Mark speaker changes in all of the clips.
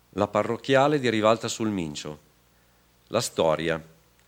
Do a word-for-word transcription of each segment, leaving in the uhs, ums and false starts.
Speaker 1: La parrocchiale di Rivalta sul Mincio. La storia.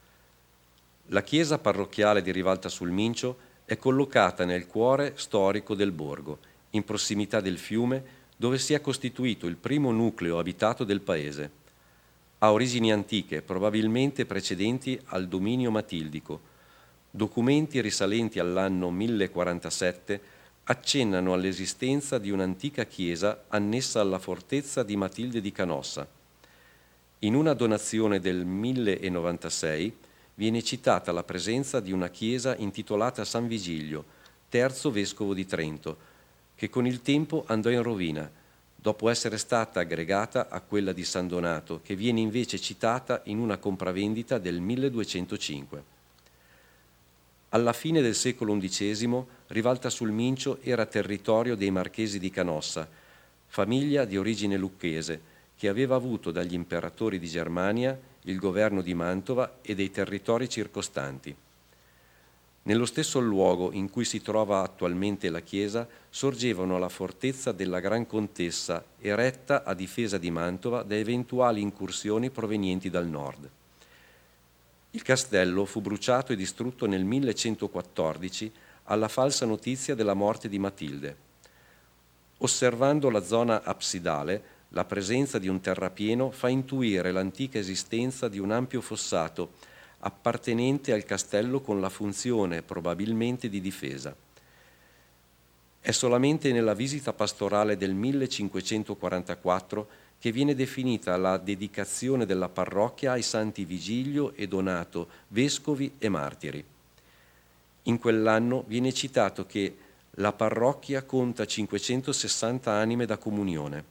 Speaker 1: La chiesa parrocchiale di Rivalta sul Mincio è collocata nel cuore storico del borgo, in prossimità del fiume, dove si è costituito il primo nucleo abitato del paese. Ha origini antiche, probabilmente precedenti al dominio matildico. Documenti risalenti all'anno mille quarantasette accennano all'esistenza di un'antica chiesa annessa alla fortezza di Matilde di Canossa. In una donazione del mille novantasei viene citata la presenza di una chiesa intitolata San Vigilio, terzo vescovo di Trento, che con il tempo andò in rovina, dopo essere stata aggregata a quella di San Donato, che viene invece citata in una compravendita del milleduecentocinque. Alla fine del secolo undicesimo, Rivalta sul Mincio era territorio dei Marchesi di Canossa, famiglia di origine lucchese, che aveva avuto dagli imperatori di Germania il governo di Mantova e dei territori circostanti. Nello stesso luogo in cui si trova attualmente la chiesa sorgevano la fortezza della Gran Contessa, eretta a difesa di Mantova da eventuali incursioni provenienti dal nord. Il castello fu bruciato e distrutto nel millecentoquattordici alla falsa notizia della morte di Matilde. Osservando la zona absidale, la presenza di un terrapieno fa intuire l'antica esistenza di un ampio fossato appartenente al castello con la funzione probabilmente di difesa. È solamente nella visita pastorale del millecinquecentoquarantaquattro che viene definita la dedicazione della parrocchia ai santi Vigilio e Donato, vescovi e martiri. In quell'anno viene citato che la parrocchia conta cinquecentosessanta anime da comunione.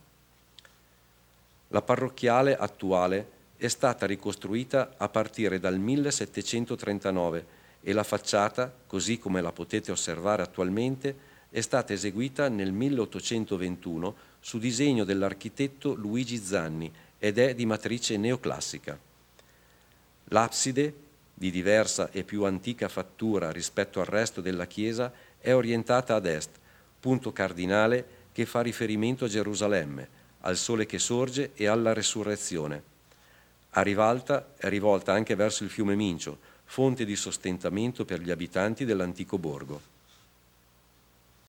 Speaker 1: La parrocchiale attuale è stata ricostruita a partire dal millesettecentotrentanove e la facciata, così come la potete osservare attualmente, è stata eseguita nel milleottocentoventuno su disegno dell'architetto Luigi Zanni ed è di matrice neoclassica. L'abside, di diversa e più antica fattura rispetto al resto della chiesa, è orientata ad est, punto cardinale che fa riferimento a Gerusalemme, al sole che sorge e alla resurrezione. A rivalta è rivolta anche verso il fiume Mincio, fonte di sostentamento per gli abitanti dell'antico borgo.